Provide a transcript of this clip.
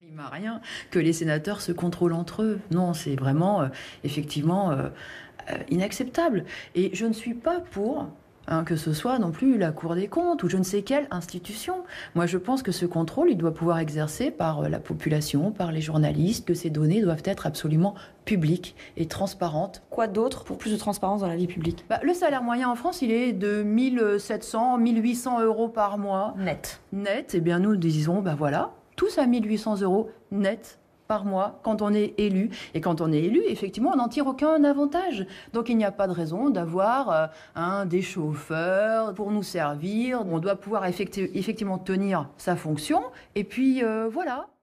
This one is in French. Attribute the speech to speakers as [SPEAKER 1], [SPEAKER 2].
[SPEAKER 1] Il m'a rien que les sénateurs se contrôlent entre eux. Non, c'est vraiment, effectivement, inacceptable. Et je ne suis pas pour que ce soit non plus la Cour des comptes ou je ne sais quelle institution. Moi, je pense que ce contrôle, il doit pouvoir exercer par la population, par les journalistes, que ces données doivent être absolument publiques et transparentes.
[SPEAKER 2] Quoi d'autre pour plus de transparence dans la vie publique?
[SPEAKER 1] Le salaire moyen en France, il est de 1700, 1800 euros par mois.
[SPEAKER 2] Net.
[SPEAKER 1] Net, eh bien nous disons, voilà, tous à 1800 euros net par mois quand on est élu. Et quand on est élu, effectivement, on n'en tire aucun avantage. Donc il n'y a pas de raison d'avoir des chauffeurs pour nous servir. On doit pouvoir effectivement tenir sa fonction. Et puis voilà.